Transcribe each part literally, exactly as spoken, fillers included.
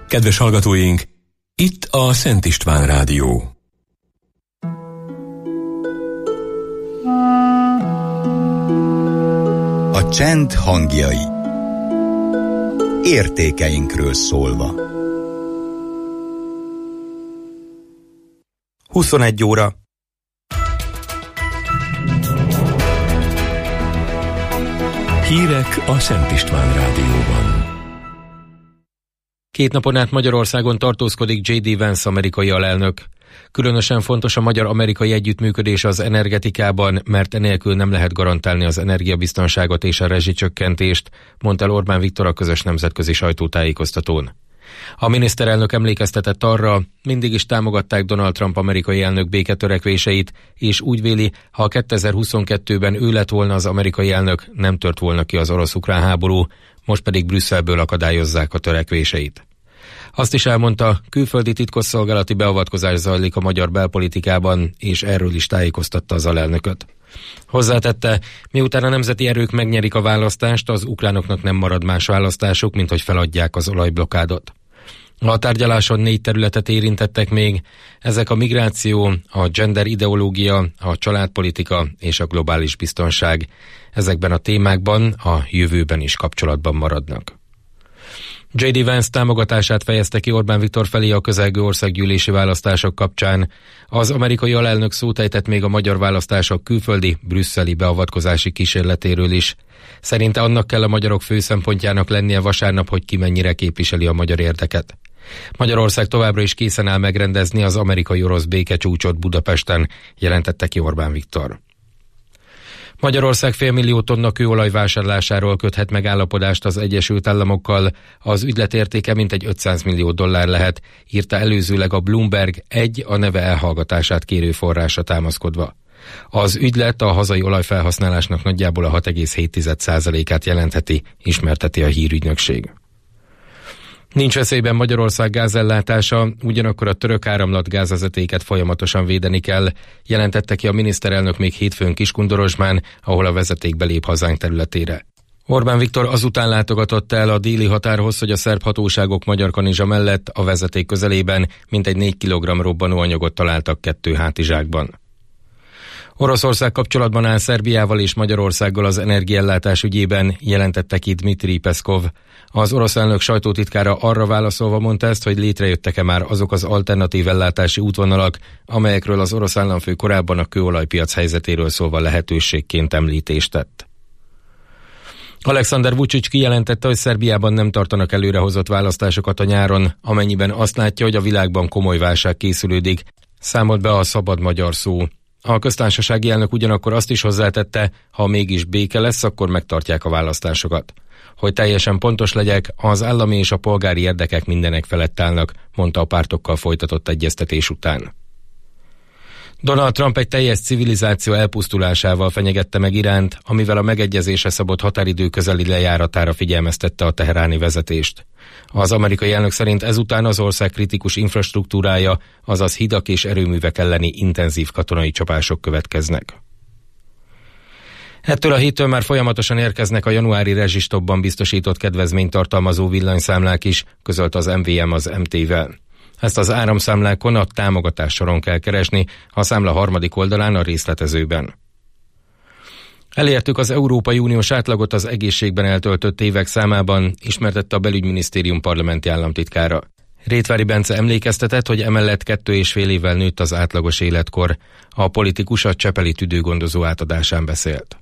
Kedves hallgatóink, itt a Szent István Rádió. A csend hangjai. Értékeinkről szólva. huszonegy óra. Hírek a Szent István Rádióban. Két napon át Magyarországon tartózkodik jé dé Vance amerikai alelnök. Különösen fontos a magyar-amerikai együttműködés az energetikában, mert enélkül nem lehet garantálni az energiabiztonságot és a rezsicsökkentést, mondta el Orbán Viktor a közös nemzetközi sajtótájékoztatón. A miniszterelnök emlékeztetett arra, mindig is támogatták Donald Trump amerikai elnök béketörekvéseit, és úgy véli, ha kétezer-huszonkettőben ő lett volna az amerikai elnök, nem tört volna ki az orosz-ukrán háború, most pedig Brüsszelből akadályozzák a törekvéseit. Azt is elmondta, külföldi titkosszolgálati beavatkozás zajlik a magyar belpolitikában, és erről is tájékoztatta az alelnököt. Hozzátette, miután a nemzeti erők megnyerik a választást, az ukránoknak nem marad más választásuk, mint hogy feladják az olajblokkádot. A tárgyaláson négy területet érintettek még, ezek a migráció, a gender ideológia, a családpolitika és a globális biztonság. Ezekben a témákban a jövőben is kapcsolatban maradnak. jé dé Vance támogatását fejezte ki Orbán Viktor felé a közelgő országgyűlési választások kapcsán. Az amerikai alelnök szót ejtett még a magyar választások külföldi, brüsszeli beavatkozási kísérletéről is. Szerinte annak kell a magyarok fő szempontjának lennie vasárnap, hogy ki mennyire képviseli a magyar érdeket. Magyarország továbbra is készen áll megrendezni az amerikai-orosz békecsúcsot Budapesten, jelentette ki Orbán Viktor. Magyarország félmillió tonna kőolaj vásárlásáról köthet megállapodást az Egyesült Államokkal, az ügylet értéke mintegy ötszáz millió dollár lehet, írta előzőleg a Bloomberg egy a neve elhallgatását kérő forrásra támaszkodva. Az ügylet a hazai olajfelhasználásnak nagyjából a hat egész hét százalékát jelentheti, ismerteti a hírügynökség. Nincs veszélyben Magyarország gázellátása, ugyanakkor a török áramlat gázvezetéket folyamatosan védeni kell, jelentette ki a miniszterelnök még hétfőn Kiskundorozsmán, ahol a vezeték belép hazánk területére. Orbán Viktor azután látogatott el a déli határhoz, hogy a szerb hatóságok magyar kanizsa mellett a vezeték közelében mintegy négy kilogramm robbanóanyagot találtak kettő hátizsákban. Oroszország kapcsolatban áll Szerbiával és Magyarországgal az energiaellátás ügyében, jelentette ki Dmitri Peszkov. Az orosz elnök sajtótitkára arra válaszolva mondta ezt, hogy létrejöttek-e már azok az alternatív ellátási útvonalak, amelyekről az orosz államfő korábban a kőolajpiac helyzetéről szólva lehetőségként említést tett. Alexander Vučić kijelentette, hogy Szerbiában nem tartanak előrehozott választásokat a nyáron, amennyiben azt látja, hogy a világban komoly válság készülődik, számolt be a Szabad Magyar Szó. A köztársasági elnök ugyanakkor azt is hozzátette, ha mégis béke lesz, akkor megtartják a választásokat. Hogy teljesen pontos legyek, az állami és a polgári érdekek mindenek felett állnak, mondta a pártokkal folytatott egyeztetés után. Donald Trump egy teljes civilizáció elpusztulásával fenyegette meg Iránt, amivel a megegyezésre szabott határidő közeli lejáratára figyelmeztette a teheráni vezetést. Az amerikai elnök szerint ezután az ország kritikus infrastruktúrája, azaz hidak és erőművek elleni intenzív katonai csapások következnek. Ettől a héttől már folyamatosan érkeznek a januári rezsistopban biztosított kedvezményt tartalmazó villanyszámlák is, közölte az em vé em az em té-vel. Ezt az áramszámlákon a támogatás soron kell keresni, a számla harmadik oldalán a részletezőben. Elértük az Európai Uniós átlagot az egészségben eltöltött évek számában, ismertette a belügyminisztérium parlamenti államtitkára. Rétvári Bence emlékeztetett, hogy emellett kettő és fél évvel nőtt az átlagos életkor. A politikus a csepeli tüdőgondozó átadásán beszélt.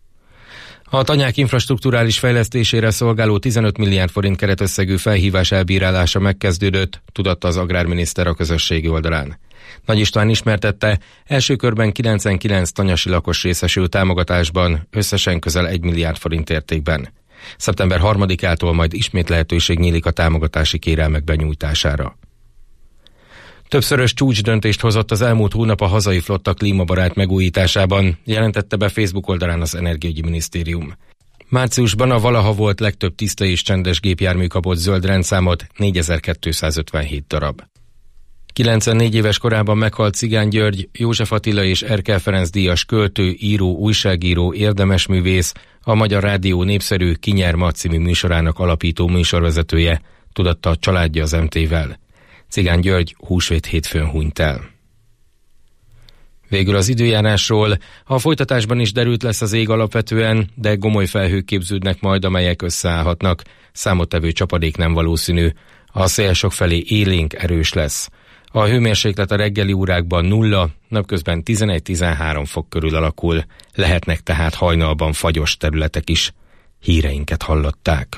A tanyák infrastrukturális fejlesztésére szolgáló tizenöt milliárd forint keretösszegű felhívás elbírálása megkezdődött, tudatta az agrárminiszter a közösségi oldalán. Nagy István ismertette, első körben kilencvenkilenc tanyasi lakos részesül támogatásban, összesen közel egy milliárd forint értékben. Szeptember harmadikától majd ismét lehetőség nyílik a támogatási kérelmek benyújtására. Többszörös csúcsdöntést hozott az elmúlt hónap a hazai flotta klímabarát megújításában, jelentette be Facebook oldalán az Energiaügyi Minisztérium. Márciusban a valaha volt legtöbb tiszta és csendes gépjármű kapott zöld rendszámot, négyezer-kétszázötvenhét darab. kilencvennégy éves korában meghalt Cigány György, József Attila és Erkel Ferenc díjas költő, író, újságíró, érdemesművész, a Magyar Rádió népszerű Ki nyer ma című műsorának alapító műsorvezetője, tudatta a családja az em té-vel. Cigány György húsvét hétfőn hunyt el. Végül az időjárásról. A folytatásban is derült lesz az ég alapvetően, de gomoly felhők képződnek majd, amelyek összeállhatnak. Számottevő csapadék nem valószínű. A szél sokfelé élénk, erős lesz. A hőmérséklet a reggeli órákban nulla, napközben tizenegy-tizenhárom fok körül alakul. Lehetnek tehát hajnalban fagyos területek is. Híreinket hallották.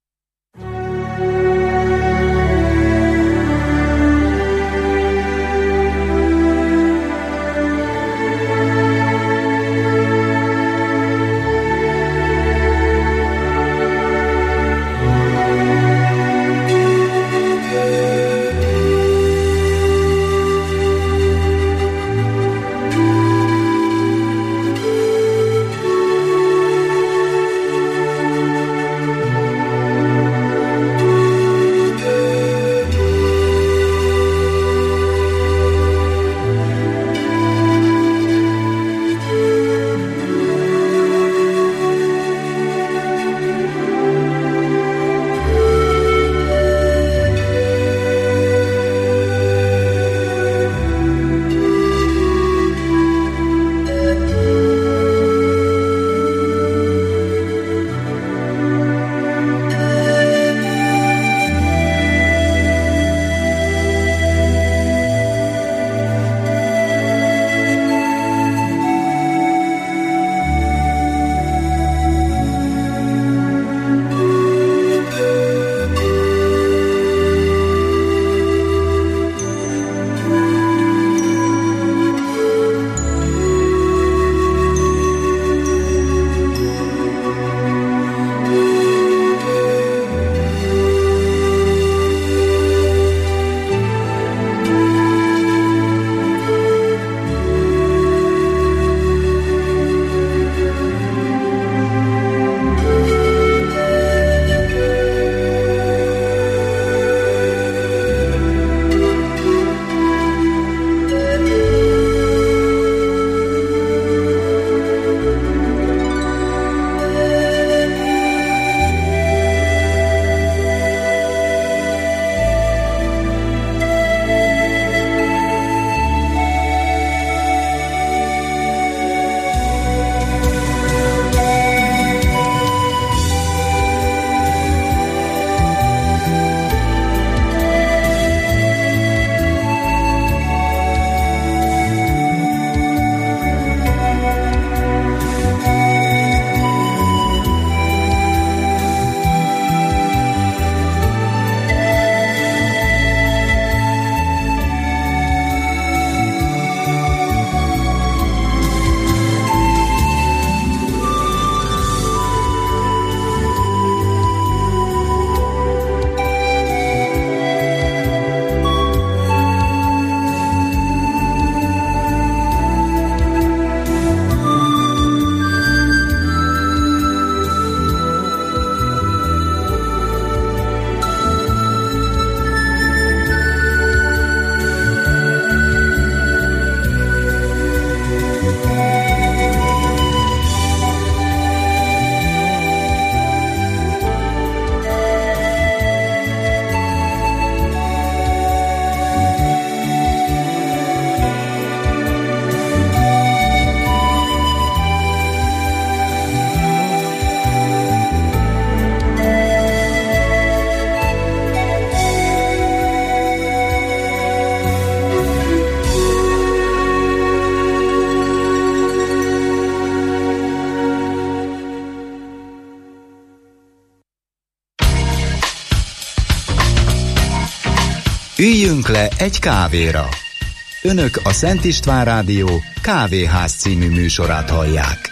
Üljünk le egy kávéra. Önök a Szent István Rádió Kávéház című műsorát hallják.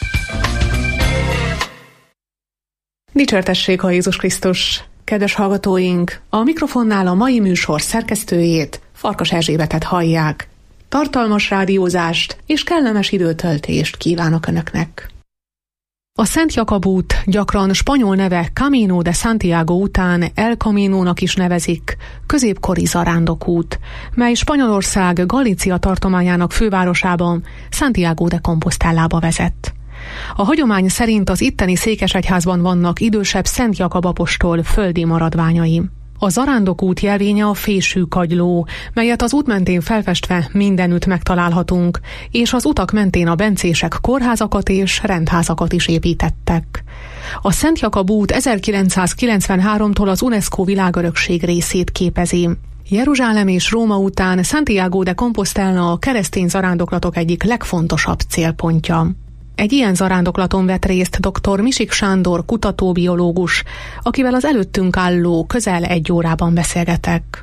Dicsértessék a Jézus Krisztus! Kedves hallgatóink, a mikrofonnál a mai műsor szerkesztőjét, Farkas Erzsébetet hallják. Tartalmas rádiózást és kellemes időtöltést kívánok Önöknek! A Szent Jakab út, gyakran spanyol neve Camino de Santiago után El Caminónak is nevezik, középkori zarándokút, mely Spanyolország Galícia tartományának fővárosában, Santiago de Compostelába vezet. A hagyomány szerint az itteni székesegyházban vannak idősebb Szent Jakab apostol földi maradványai. A zarándokút jelvénye a fésű kagyló, melyet az út mentén felfestve mindenütt megtalálhatunk, és az utak mentén a bencések kórházakat és rendházakat is építettek. A Szent Jakab út ezerkilencszázkilencvenháromtól az UNESCO világörökség részét képezi. Jeruzsálem és Róma után Santiago de Compostela a keresztény zarándoklatok egyik legfontosabb célpontja. Egy ilyen zarándoklaton vett részt dr. Misik Sándor kutatóbiológus, akivel az előttünk álló közel egy órában beszélgetek.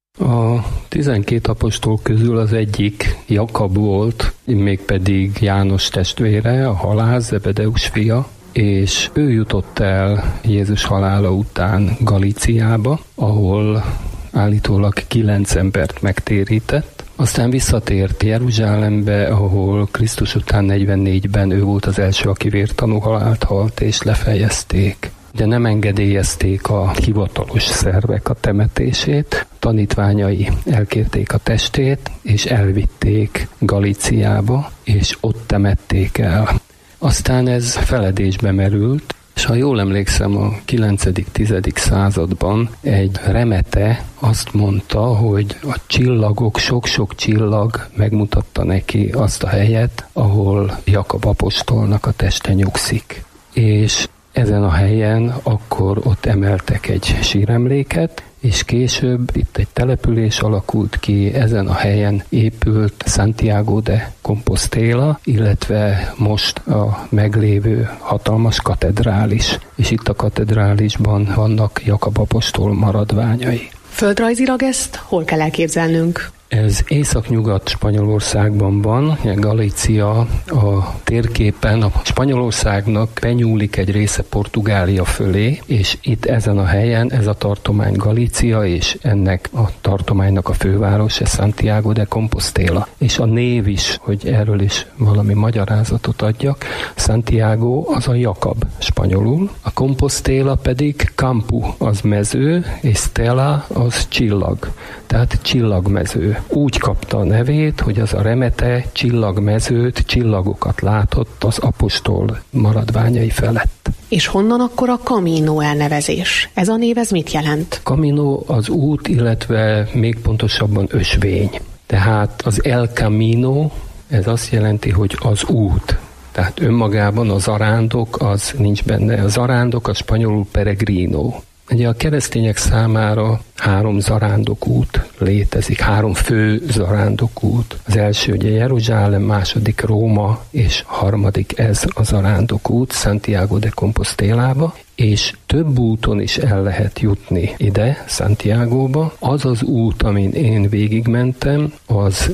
A tizenkét apostol közül az egyik Jakab volt, mégpedig János testvére, a halász, Zebedeus fia, és ő jutott el Jézus halála után Galíciába, ahol állítólag kilenc embert megtérített. Aztán visszatért Jeruzsálembe, ahol Krisztus után negyvennégyben ő volt az első, aki vértanú halált halt, és lefejezték. De nem engedélyezték a hivatalos szervek a temetését, a tanítványai elkérték a testét, és elvitték Galíciába, és ott temették el. Aztán ez feledésbe merült, és ha jól emlékszem, a kilencedik-tizedik században egy remete azt mondta, hogy a csillagok, sok-sok csillag megmutatta neki azt a helyet, ahol Jakab apostolnak a teste nyugszik. És ezen a helyen akkor ott emeltek egy síremléket, és később itt egy település alakult ki, ezen a helyen épült Santiago de Compostela, illetve most a meglévő hatalmas katedrális, és itt a katedrálisban vannak Jakab apostol maradványai. Földrajzilag ezt hol kell elképzelnünk? Ez északnyugat Spanyolországban van, Galícia a térképen, a Spanyolországnak benyúlik egy része Portugália fölé, és itt ezen a helyen ez a tartomány Galícia, és ennek a tartománynak a főváros, ez Santiago de Compostela. És a név is, hogy erről is valami magyarázatot adjak, Santiago az a Jakab spanyolul, a Compostela pedig Campu az mező, és Stella az csillag, tehát csillagmező. Úgy kapta a nevét, hogy az a remete csillagmezőt, csillagokat látott az apostol maradványai felett. És honnan akkor a Camino elnevezés? Ez a név, ez mit jelent? Camino az út, illetve még pontosabban ösvény. Tehát az El Camino, ez azt jelenti, hogy az út. Tehát önmagában a zarándok, az nincs benne. A zarándok a spanyolul peregrino. Ugye a keresztények számára három zarándokút létezik, három fő zarándokút. Az első ugye Jeruzsálem, második Róma, és harmadik ez a zarándokút Santiago de Compostelába, és több úton is el lehet jutni ide, Santiagóba. Az az út, amin én végigmentem, az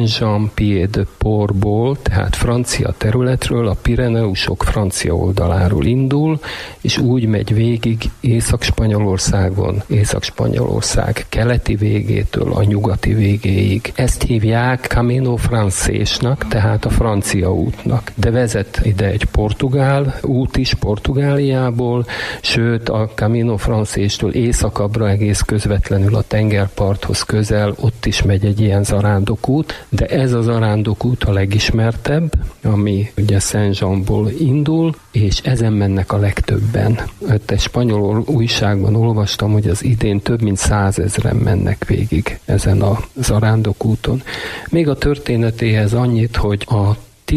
Saint-Jean-Pied-de-Portból, tehát francia területről, a Pireneusok francia oldaláról indul, és úgy megy végig Észak-Spanyolországon, Észak-Spanyolország keleti végétől a nyugati végéig. Ezt hívják Camino francésnak, tehát a francia útnak. De vezet ide egy portugál út is Portugáliából, sőt a Camino francéstől északabbra egész közvetlenül a tengerparthoz közel, ott is megy egy ilyen zarándokút, de ez a zarándokút a legismertebb, ami ugye Saint-Jeanból indul, és ezen mennek a legtöbben. Ott egy spanyol újságban olvastam, hogy az idén több mint százezren mennek végig ezen a zarándokúton. Még a történetéhez annyit, hogy a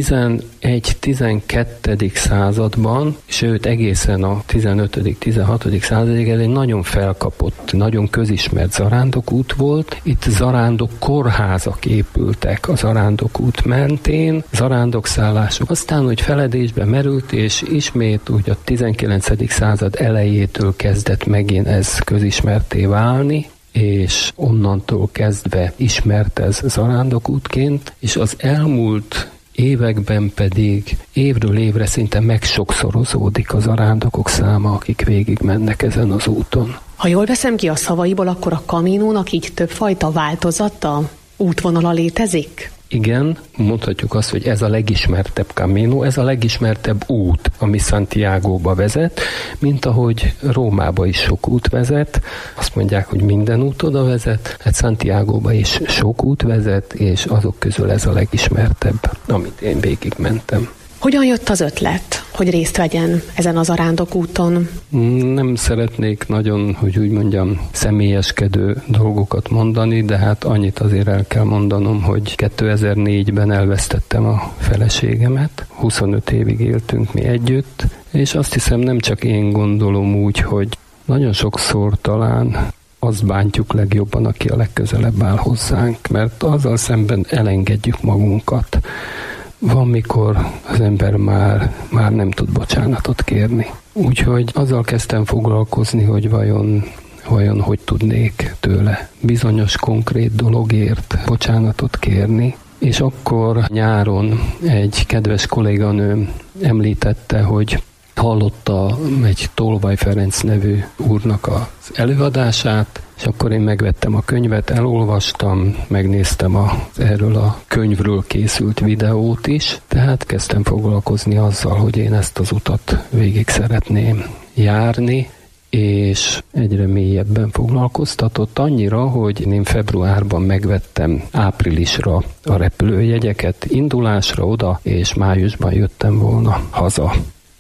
tizenegy-tizenkettedik században, sőt egészen a tizenötödik-tizenhatodik századig ez egy nagyon felkapott, nagyon közismert zarándokút volt. Itt zarándok kórházak épültek a zarándokút mentén, zarándokszállások. Aztán úgy feledésbe merült, és ismét úgy a tizenkilencedik század elejétől kezdett megint ez közismerté válni, és onnantól kezdve ismert ez zarándokútként, és az elmúlt években pedig évről évre szinte megsokszorozódik az zarándokok száma, akik végig mennek ezen az úton. Ha jól veszem ki a szavaiból, akkor a Caminónak így többfajta változata, útvonala létezik? Igen, mondhatjuk azt, hogy ez a legismertebb Camino, ez a legismertebb út, ami Santiagóba vezet, mint ahogy Rómába is sok út vezet. Azt mondják, hogy minden út oda vezet, hát Santiagóba is sok út vezet, és azok közül ez a legismertebb, amit én végigmentem. Hogyan jött az ötlet, hogy részt vegyen ezen az zarándokúton? Nem szeretnék nagyon, hogy úgy mondjam, személyeskedő dolgokat mondani, de hát annyit azért el kell mondanom, hogy kétezer-négyben elvesztettem a feleségemet. huszonöt évig éltünk mi együtt, és azt hiszem nem csak én gondolom úgy, hogy nagyon sokszor talán azt bántjuk legjobban, aki a legközelebb áll hozzánk, mert azzal szemben elengedjük magunkat. Van, mikor az ember már, már nem tud bocsánatot kérni. Úgyhogy azzal kezdtem foglalkozni, hogy vajon, vajon hogy tudnék tőle bizonyos konkrét dologért bocsánatot kérni. És akkor nyáron egy kedves kolléganőm említette, hogy hallotta egy Tolvaj Ferenc nevű úrnak az előadását, és akkor én megvettem a könyvet, elolvastam, megnéztem az erről a könyvről készült videót is, tehát kezdtem foglalkozni azzal, hogy én ezt az utat végig szeretném járni, és egyre mélyebben foglalkoztatott annyira, hogy én februárban megvettem áprilisra a repülőjegyeket indulásra oda, és májusban jöttem volna haza.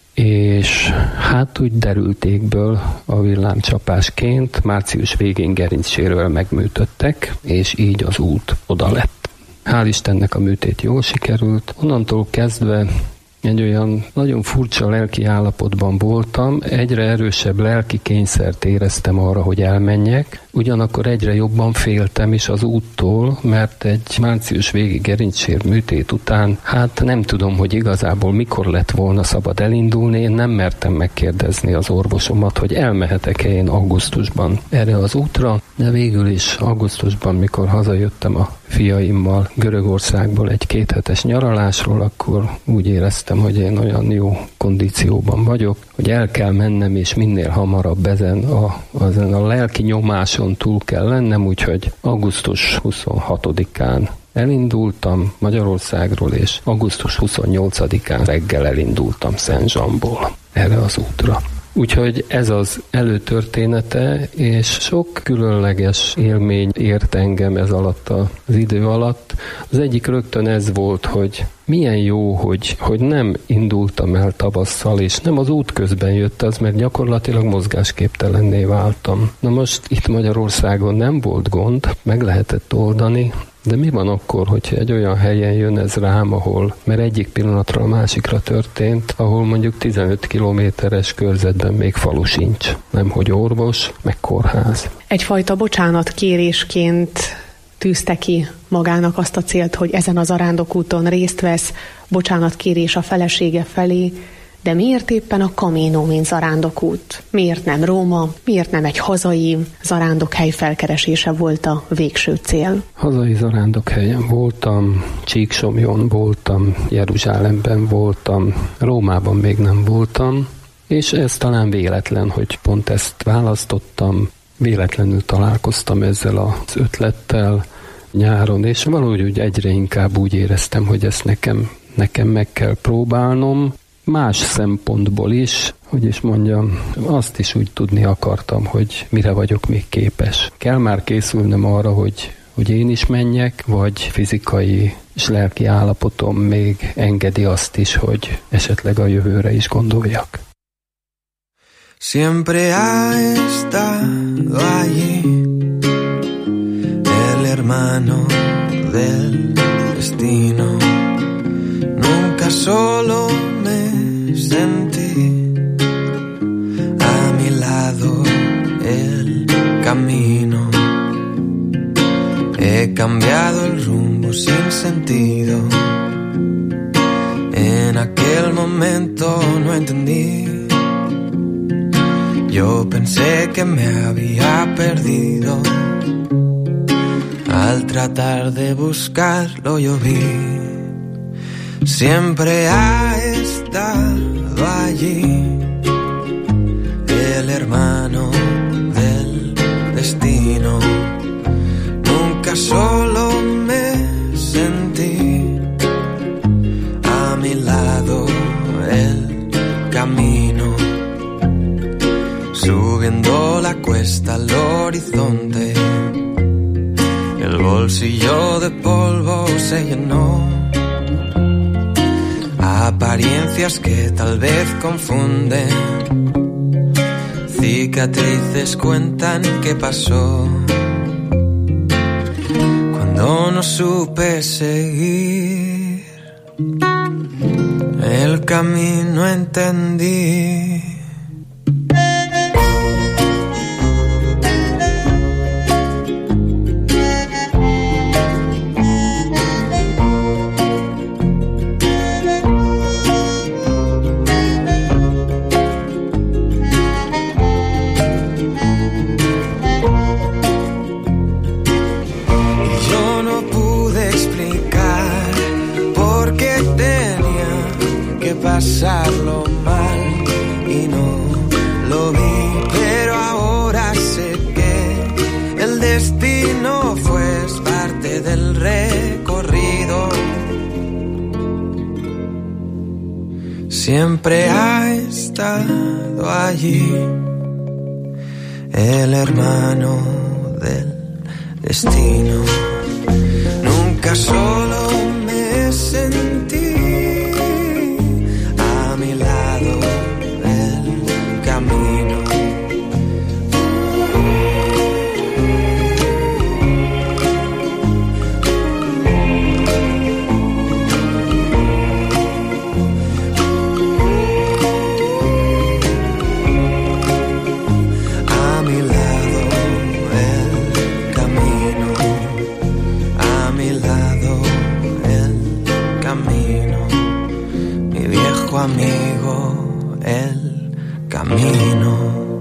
És hát úgy derültékből a villámcsapásként március végén gerincsérővel megműtöttek, és így az út oda lett. Hál' Istennek a műtét jól sikerült. Onnantól kezdve egy olyan nagyon furcsa lelki állapotban voltam, egyre erősebb lelki kényszert éreztem arra, hogy elmenjek, ugyanakkor egyre jobban féltem is az úttól, mert egy március végi gerincsér műtét után, hát nem tudom, hogy igazából mikor lett volna szabad elindulni, én nem mertem megkérdezni az orvosomat, hogy elmehetek-e én augusztusban erre az útra, de végül is augusztusban, mikor hazajöttem a fiaimmal Görögországból egy kéthetes nyaralásról, akkor úgy éreztem, hogy én olyan jó kondícióban vagyok, hogy el kell mennem, és minél hamarabb ezen a, ezen a lelki nyomáson túl kell lennem, úgyhogy augusztus huszonhatodikán elindultam Magyarországról, és augusztus huszonnyolcadikán reggel elindultam Szent-Zsamból erre az útra. Úgyhogy ez az előtörténete, és sok különleges élmény ért engem ez alatt az idő alatt. Az egyik rögtön ez volt, hogy milyen jó, hogy, hogy nem indultam el tavasszal, és nem az út közben jött az, mert gyakorlatilag mozgásképtelenné váltam. Na most itt Magyarországon nem volt gond, meg lehetett oldani, de mi van akkor, hogyha egy olyan helyen jön ez rám, ahol, mert egyik pillanatra a másikra történt, ahol mondjuk tizenöt kilométeres körzetben még falu sincs, nemhogy orvos, meg kórház. Egyfajta bocsánatkérésként tűzte ki magának azt a célt, hogy ezen az zarándokúton részt vesz, bocsánatkérés a felesége felé, de miért éppen a Camino, mint zarándokút? Miért nem Róma? Miért nem egy hazai zarándokhely felkeresése volt a végső cél? Hazai zarándokhelyen voltam, Csíksomjon voltam, Jeruzsálemben voltam, Rómában még nem voltam, és ez talán véletlen, hogy pont ezt választottam. Véletlenül találkoztam ezzel az ötlettel nyáron, és valahogy úgy egyre inkább úgy éreztem, hogy ezt nekem, nekem meg kell próbálnom. Más szempontból is, hogy is mondjam, azt is úgy tudni akartam, hogy mire vagyok még képes. Kell már készülnem arra, hogy, hogy én is menjek, vagy fizikai és lelki állapotom még engedi azt is, hogy esetleg a jövőre is gondoljak. Siempre ha estado allí el hermano del destino. Nunca solo me sentí a mi lado el camino. He cambiado el rumbo sin sentido. En aquel momento no entendí. Yo pensé que me había perdido. Al tratar de buscarlo yo vi. Siempre ha estado allí el hermano del destino. Nunca solo me sentí a mi lado el camino. Subiendo la cuesta al horizonte, el bolsillo de polvo se llenó. apariencias que tal vez confunden, cicatrices cuentan qué pasó cuando no supe seguir el camino, entendí. Pasarlo mal y no lo vi, pero ahora sé que el destino fue parte del recorrido. Siempre ha estado allí el hermano del destino. Nunca solo me sentí. Amigo, el camino.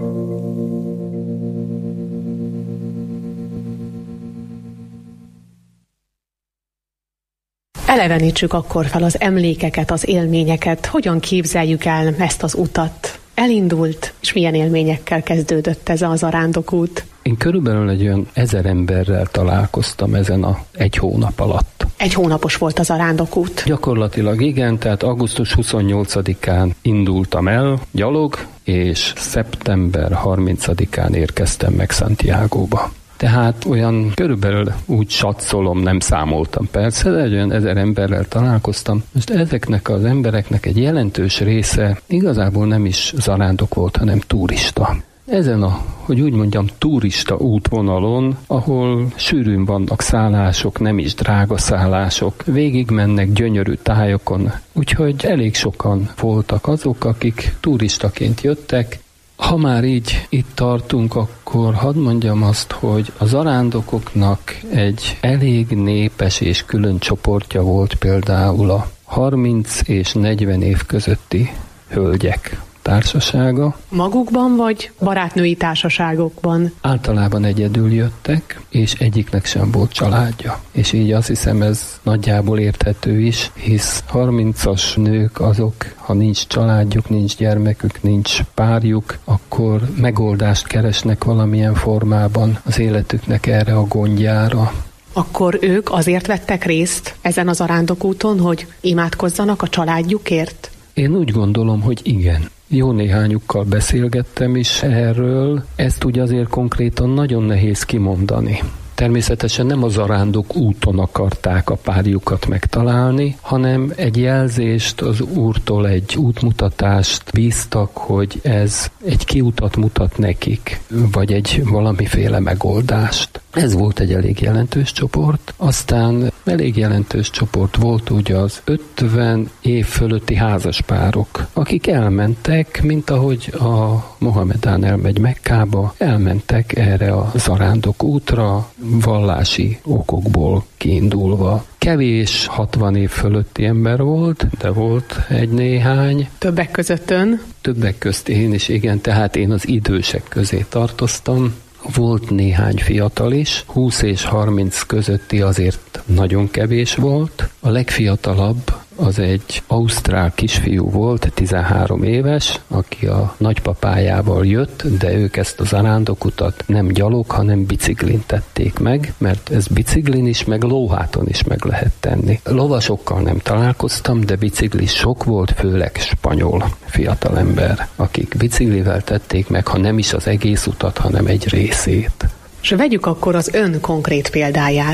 Elevenítsük akkor fel az emlékeket, az élményeket. Hogyan képzeljük el ezt az utat? Elindult, és milyen élményekkel kezdődött ez a zarándokút? Én körülbelül egy olyan ezer emberrel találkoztam ezen a egy hónap alatt. Egy hónapos volt a zarándokút. Gyakorlatilag igen, tehát augusztus huszonnyolcadikán indultam el gyalog, és szeptember harmincadikán érkeztem meg Santiagóba. Tehát olyan körülbelül úgy satszolom, nem számoltam persze, de egy olyan ezer emberrel találkoztam. Most ezeknek az embereknek egy jelentős része igazából nem is zarándok volt, hanem turista. Ezen a, hogy úgy mondjam, turista útvonalon, ahol sűrűn vannak szállások, nem is drága szállások, végig mennek gyönyörű tájokon, úgyhogy elég sokan voltak azok, akik turistaként jöttek. Ha már így itt tartunk, akkor hadd mondjam azt, hogy a zarándokoknak egy elég népes és külön csoportja volt például a harminc és negyven év közötti hölgyek társasága. Magukban vagy barátnői társaságokban? Általában egyedül jöttek, és egyiknek sem volt családja. És így azt hiszem, ez nagyjából érthető is, hisz harmincas nők azok, ha nincs családjuk, nincs gyermekük, nincs párjuk, akkor megoldást keresnek valamilyen formában az életüknek erre a gondjára. Akkor ők azért vettek részt ezen a zarándokúton, hogy imádkozzanak a családjukért? Én úgy gondolom, hogy igen. Jó néhányukkal beszélgettem is erről, ezt úgy azért konkrétan nagyon nehéz kimondani. Természetesen nem a zarándok úton akarták a párjukat megtalálni, hanem egy jelzést az Úrtól, egy útmutatást bíztak, hogy ez egy kiutat mutat nekik, vagy egy valamiféle megoldást. Ez volt egy elég jelentős csoport. Aztán elég jelentős csoport volt ugye az ötven év fölötti házaspárok, akik elmentek, mint ahogy a Mohamedán elmegy Mekkába, elmentek erre a zarándok útra, vallási okokból kiindulva. Kevés hatvan év fölötti ember volt, de volt egy néhány. Többek között ön? Többek közt én is, igen, tehát én az idősek közé tartoztam. Volt néhány fiatal is, húsz és harminc közötti azért nagyon kevés volt. A legfiatalabb az egy ausztrál kisfiú volt, tizenhárom éves, aki a nagypapájával jött, de ők ezt a zarándokutat nem gyalog, hanem biciklin tették meg, mert ez biciklin is, meg lóháton is meg lehet tenni. Lovasokkal nem találkoztam, de biciklis sok volt, főleg spanyol fiatalember, akik biciklivel tették meg, ha nem is az egész utat, hanem egy részét. És vegyük akkor az ön konkrét példáját.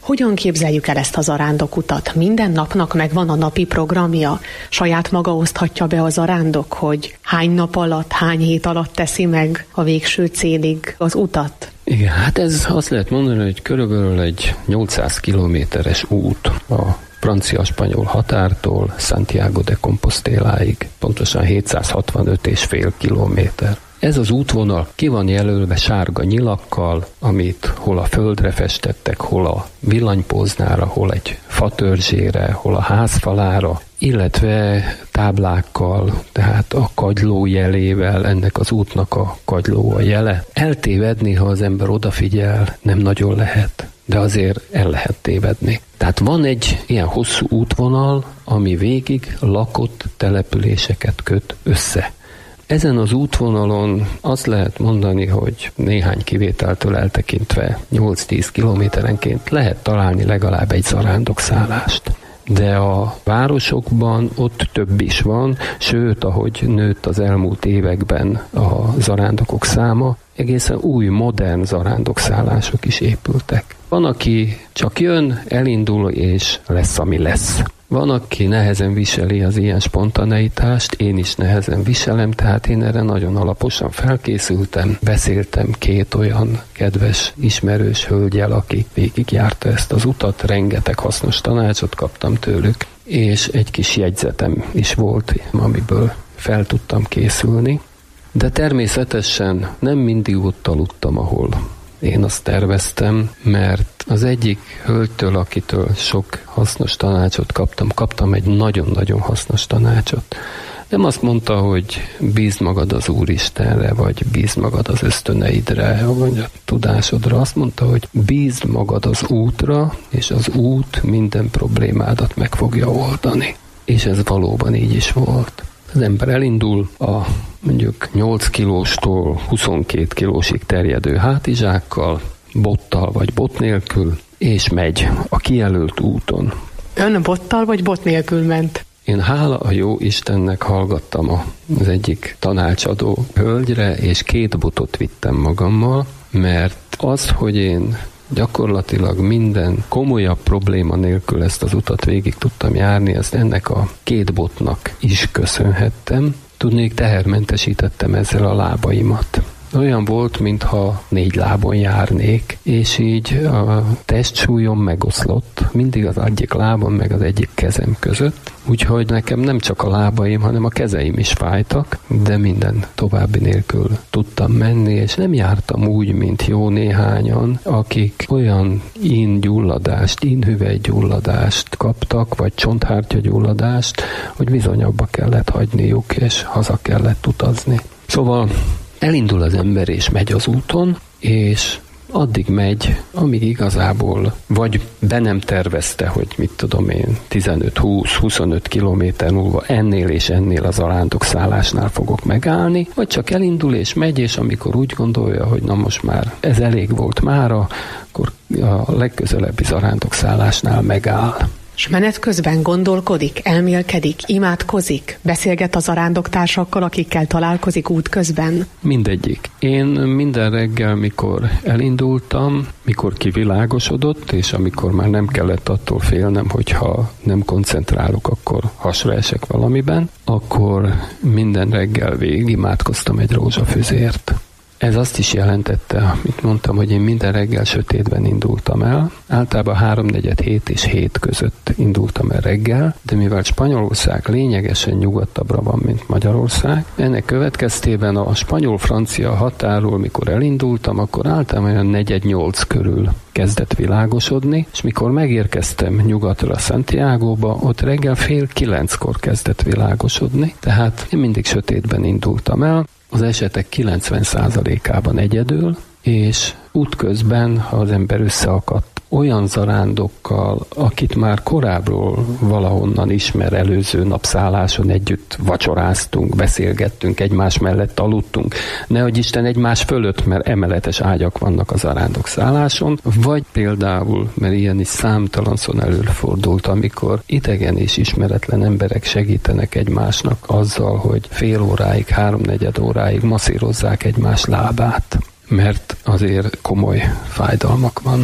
Hogyan képzeljük el ezt a zarándokutat? Minden napnak megvan a napi programja? Saját maga oszthatja be a zarándok, hogy hány nap alatt, hány hét alatt teszi meg a végső célig az utat? Igen, hát ez azt lehet mondani, hogy körülbelül egy nyolcszáz kilométeres út a francia-spanyol határtól Santiago de Composteláig, pontosan hétszázhatvanöt és fél kilométer. Ez az útvonal ki van jelölve sárga nyilakkal, amit hol a földre festettek, hol a villanypóznára, hol egy fatörzsére, hol a házfalára, illetve táblákkal, tehát a kagyló jelével, ennek az útnak a kagyló a jele. Eltévedni, ha az ember odafigyel, nem nagyon lehet, de azért el lehet tévedni. Tehát van egy ilyen hosszú útvonal, ami végig lakott településeket köt össze. Ezen az útvonalon azt lehet mondani, hogy néhány kivételtől eltekintve nyolc-tíz kilométerenként lehet találni legalább egy zarándokszállást. De a városokban ott több is van, sőt, ahogy nőtt az elmúlt években a zarándokok száma, egészen új, modern zarándokszállások is épültek. Van, aki csak jön, elindul, és lesz, ami lesz. Van, aki nehezen viseli az ilyen spontaneitást, én is nehezen viselem, tehát én erre nagyon alaposan felkészültem. Beszéltem két olyan kedves, ismerős hölgyel, aki végigjárta ezt az utat, rengeteg hasznos tanácsot kaptam tőlük, és egy kis jegyzetem is volt, amiből fel tudtam készülni. De természetesen nem mindig ott aludtam, ahol én azt terveztem, mert az egyik hölgytől, akitől sok hasznos tanácsot kaptam, kaptam egy nagyon-nagyon hasznos tanácsot. Nem azt mondta, hogy bízd magad az Úristenre, vagy bízd magad az ösztöneidre, vagy a tudásodra. Azt mondta, hogy bízd magad az útra, és az út minden problémádat meg fogja oldani. És ez valóban így is volt. Az ember elindul a mondjuk nyolc kilóstól huszonkét kilósig terjedő hátizsákkal, bottal vagy bot nélkül, és megy a kijelölt úton. Ön bottal vagy bot nélkül ment? Én hála a jó Istennek hallgattam az egyik tanácsadó hölgyre, és két botot vittem magammal, mert az, hogy én gyakorlatilag minden komolyabb probléma nélkül ezt az utat végig tudtam járni, ezt ennek a két botnak is köszönhettem. Tudnék, tehermentesítettem ezzel a lábaimat. Olyan volt, mintha négy lábon járnék, és így a testsúlyom megoszlott, mindig az egyik lábam meg az egyik kezem között, úgyhogy nekem nem csak a lábaim, hanem a kezeim is fájtak, de minden további nélkül tudtam menni, és nem jártam úgy, mint jó néhányan, akik olyan íngyulladást, ínhüvelygyulladást kaptak, vagy csonthártyagyulladást, hogy bizony abba kellett hagyniuk, és haza kellett utazni. Szóval elindul az ember és megy az úton, és addig megy, amíg igazából vagy be nem tervezte, hogy mit tudom én, tizenöt-húsz-huszonöt kilométer múlva ennél és ennél az zarándokszállásnál fogok megállni, vagy csak elindul és megy, és amikor úgy gondolja, hogy na most már ez elég volt mára, akkor a legközelebbi zarándokszállásnál megáll. És menet közben gondolkodik, elmélkedik, imádkozik, beszélget a zarándoktársakkal, akikkel találkozik útközben? Mindegyik. Én minden reggel, mikor elindultam, mikor kivilágosodott, és amikor már nem kellett attól félnem, hogyha nem koncentrálok, akkor hasra esek valamiben, akkor minden reggel végig imádkoztam egy rózsafüzért. Ez azt is jelentette, amit mondtam, hogy én minden reggel sötétben indultam el. Általában háromnegyed hét és hét között indultam el reggel, de mivel Spanyolország lényegesen nyugatabbra van, mint Magyarország, ennek következtében a spanyol-francia határól, mikor elindultam, akkor általában olyan negyed nyolc körül kezdett világosodni, és mikor megérkeztem nyugatra Santiagóba, ott reggel fél kilenckor kezdett világosodni, tehát én mindig sötétben indultam el, az esetek kilencven százalékában egyedül, és útközben, ha az ember összeakadt olyan zarándokkal, akit már korábbról valahonnan ismer, előző napszálláson együtt vacsoráztunk, beszélgettünk, egymás mellett aludtunk, nehogy Isten egymás fölött, mert emeletes ágyak vannak a zarándokszálláson, vagy például, mert ilyen is számtalanszor előfordult, amikor idegen és ismeretlen emberek segítenek egymásnak azzal, hogy fél óráig, háromnegyed óráig masszírozzák egymás lábát, mert azért komoly fájdalmak vannak.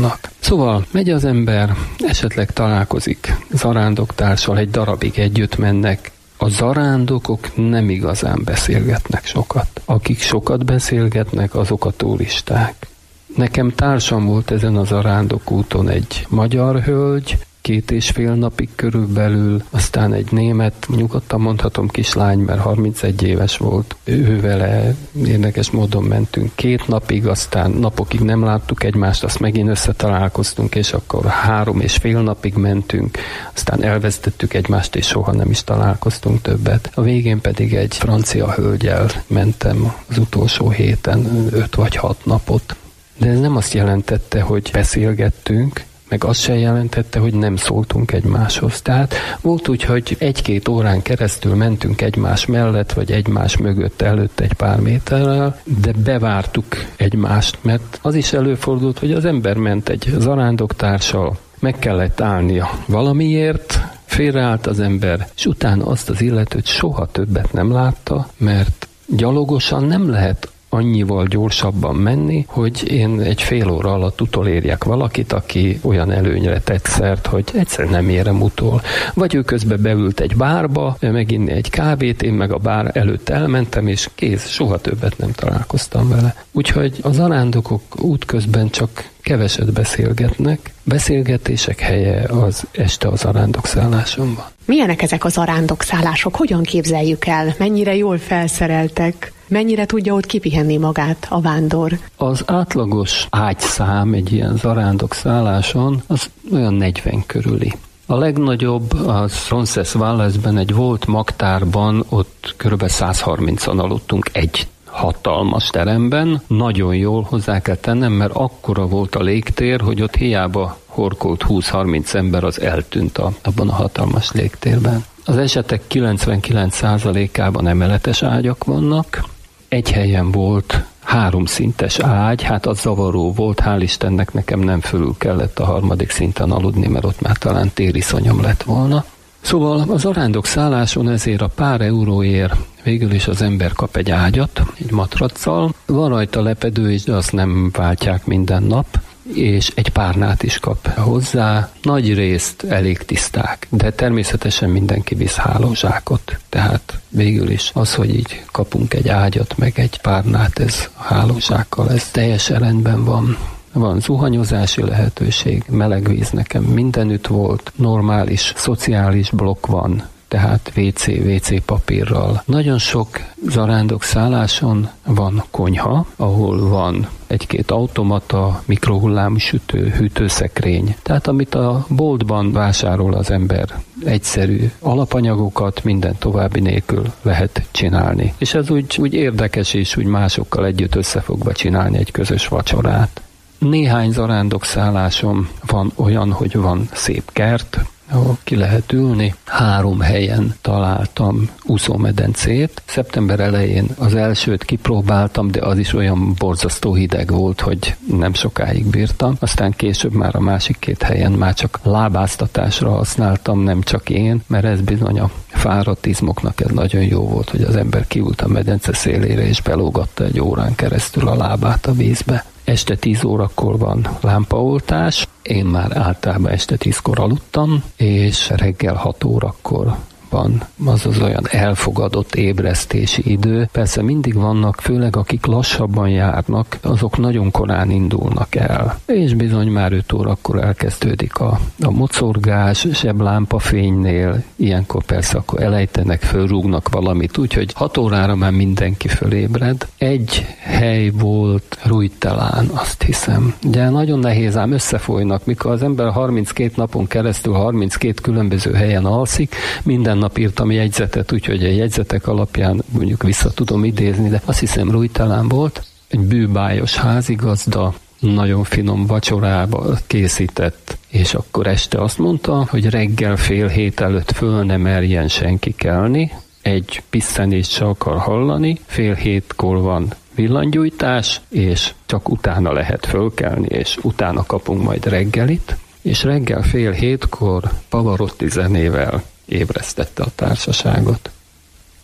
Szóval megy az ember, esetleg találkozik zarándoktársal, egy darabig együtt mennek. A zarándokok nem igazán beszélgetnek sokat. Akik sokat beszélgetnek, azok a turisták. Nekem társam volt ezen a zarándokúton egy magyar hölgy, két és fél napig körülbelül, aztán egy német, nyugodtan mondhatom kislány, mert harmincegy éves volt. Ő vele érdekes módon mentünk két napig, aztán napokig nem láttuk egymást, azt megint összetalálkoztunk, és akkor három és fél napig mentünk, aztán elvesztettük egymást, és soha nem is találkoztunk többet. A végén pedig egy francia hölgyel mentem az utolsó héten öt vagy hat napot. De ez nem azt jelentette, hogy beszélgettünk, meg azt sem jelentette, hogy nem szóltunk egymáshoz. Tehát volt úgy, hogy egy-két órán keresztül mentünk egymás mellett, vagy egymás mögött előtt egy pár méterrel, de bevártuk egymást, mert az is előfordult, hogy az ember ment egy zarándoktársal, meg kellett állnia valamiért, félreállt az ember, és utána azt az illetőt soha többet nem látta, mert gyalogosan nem lehet annyival gyorsabban menni, hogy én egy fél óra alatt utolérjek valakit, aki olyan előnyre tett szert, hogy egyszer nem érem utol. Vagy ő közben beült egy bárba, meginni egy kávét, én meg a bár előtt elmentem, és kész, soha többet nem találkoztam vele. Úgyhogy a zarándokok útközben csak keveset beszélgetnek. Beszélgetések helye az este a zarándokszálláson van. Milyenek ezek a zarándokszállások? Hogyan képzeljük el? Mennyire jól felszereltek? Mennyire tudja ott kipihenni magát a vándor? Az átlagos ágyszám egy ilyen zarándokszálláson az olyan negyven körüli. A legnagyobb az Roncesvalles-ben egy volt magtárban, ott kb. százharmincan aludtunk egy hatalmas teremben. Nagyon jól hozzá kell tennem, mert akkora volt a légtér, hogy ott hiába horkolt húsz-harminc ember, az eltűnt a, abban a hatalmas légtérben. Az esetek kilencvenkilenc százalékában emeletes ágyak vannak. Egy helyen volt háromszintes ágy, hát az zavaró volt, hál' Istennek nekem nem fölül kellett a harmadik szinten aludni, mert ott már talán tériszonyom lett volna. Szóval az zarándokszálláson ezért a pár euróért végül is az ember kap egy ágyat, egy matraccal. Van rajta lepedő is, de azt nem váltják minden nap, és egy párnát is kap hozzá. Nagy részt elég tiszták, de természetesen mindenki visz hálózsákot. Tehát végül is az, hogy így kapunk egy ágyat, meg egy párnát, ez a hálózsákkal, ez teljesen rendben van. Van zuhanyozási lehetőség, meleg víz nekem mindenütt volt, normális, szociális blokk van, tehát vé cé, vé cé papírral. Nagyon sok zarándokszálláson van konyha, ahol van egy-két automata, mikrohullámú sütő, hűtőszekrény. Tehát amit a boltban vásárol az ember, egyszerű alapanyagokat minden további nélkül lehet csinálni. És ez úgy, úgy érdekes is, úgy másokkal együtt összefogva csinálni egy közös vacsorát. Néhány zarándokszálláson van olyan, hogy van szép kert, ahol ki lehet ülni. Három helyen találtam úszómedencét. Szeptember elején az elsőt kipróbáltam, de az is olyan borzasztó hideg volt, hogy nem sokáig bírtam. Aztán később már a másik két helyen már csak lábáztatásra használtam, nem csak én, mert ez bizony a fáradt izmoknak ez nagyon jó volt, hogy az ember kiült a medence szélére és belógatta egy órán keresztül a lábát a vízbe. Este tíz órakor van lámpaoltás, én már általában este tízkor aludtam, és reggel hat órakor van az az olyan elfogadott ébresztési idő. Persze mindig vannak, főleg akik lassabban járnak, azok nagyon korán indulnak el. És bizony már öt órakor elkezdődik a, a mocorgás, zseblámpafénynél, ilyenkor persze akkor elejtenek, fölrúgnak valamit, úgyhogy hat órára már mindenki fölébred. Egy hely volt Rújtelán, azt hiszem. De nagyon nehéz ám összefolynak, mikor az ember harminckét napon keresztül harminckét különböző helyen alszik, minden nap írtam jegyzetet, úgyhogy a jegyzetek alapján mondjuk vissza tudom idézni, de azt hiszem Rújtelán volt. Egy bűbájos házigazda, nagyon finom vacsorába készített, és akkor este azt mondta, hogy reggel fél hét előtt föl ne merjen senki kelni, egy pisszenést se akar hallani, fél hétkor van villanygyújtás, és csak utána lehet fölkelni, és utána kapunk majd reggelit, és reggel fél hétkor Pavarotti zenével ébresztette a társaságot.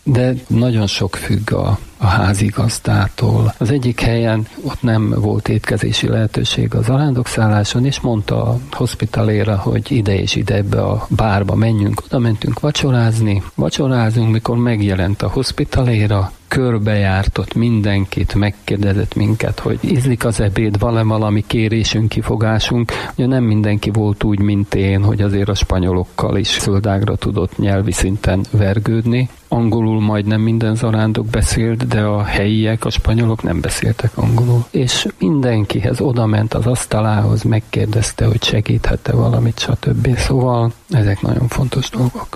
de nagyon sok függ a, a házigazdától. Az egyik helyen ott nem volt étkezési lehetőség az zarándokszálláson, és mondta a hospitaléra, hogy ide és ide ebbe a bárba menjünk. Oda mentünk vacsorázni, vacsorázunk, mikor megjelent a hospitaléra, körbejártott mindenkit, megkérdezett minket, hogy ízlik az ebéd, van-e valami kérésünk, kifogásunk. Ugye nem mindenki volt úgy, mint én, hogy azért a spanyolokkal is földágra tudott nyelvi szinten vergődni. Angolul majdnem minden zarándok beszélt, de a helyiek, a spanyolok nem beszéltek angolul. És mindenkihez odament az asztalához, megkérdezte, hogy segíthet-e valamit, stb. Szóval ezek nagyon fontos dolgok.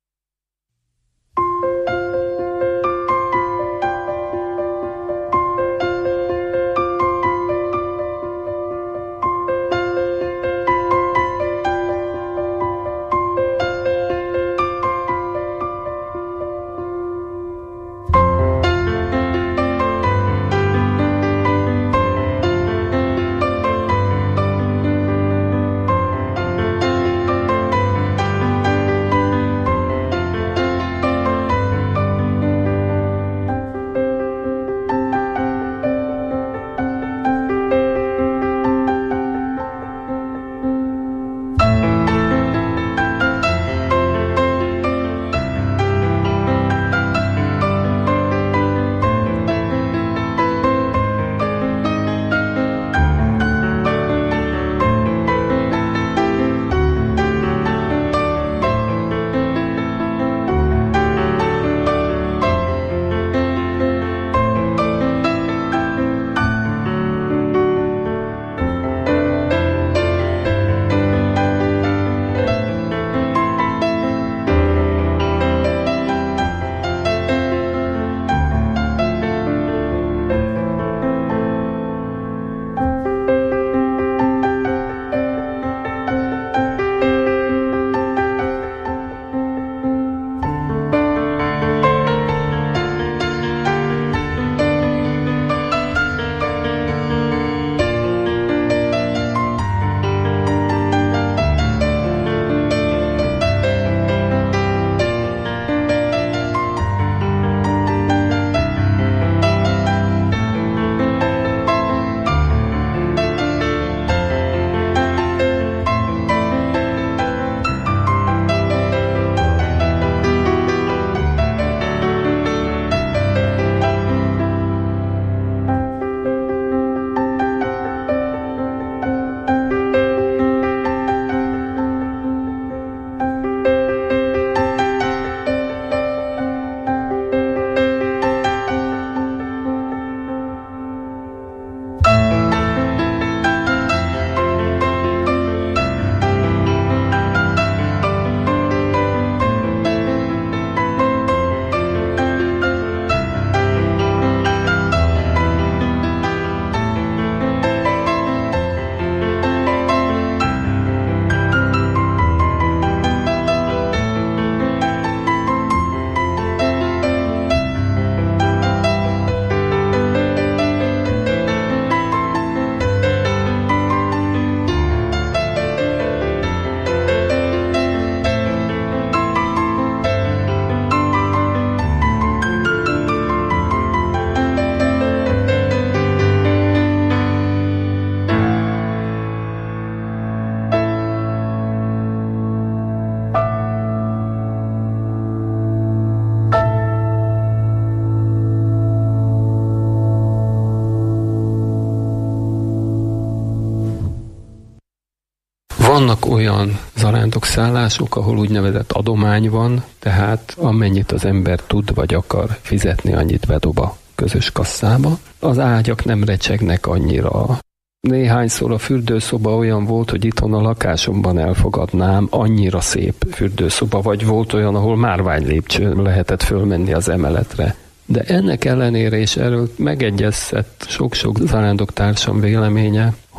Vannak olyan zarándokszállások, ahol úgynevezett adomány van, tehát amennyit az ember tud vagy akar fizetni, annyit bedob a közös kasszába. Az ágyak nem recsegnek annyira. Néhányszor a fürdőszoba olyan volt, hogy itthon a lakásomban elfogadnám, annyira szép fürdőszoba, vagy volt olyan, ahol márványlépcsőn lehetett fölmenni az emeletre. De ennek ellenére is erről megegyezett sok-sok zarándoktársam véleménye, hogy